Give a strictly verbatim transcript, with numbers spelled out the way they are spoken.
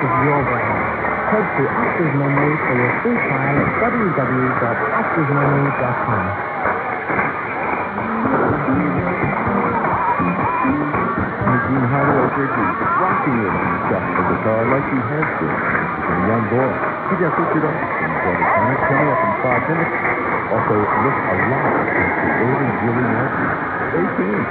is your brand. Head to Oscar's Memory for your free trial at w w w dot oscars memory dot com. Eugene Hardaway Bridges rocking it on the shuffle guitar like he has been since a young boy. He got featured on some Brother Planet coming up in five minutes. Also, look alive at creating Willie Nelson. Stay tuned.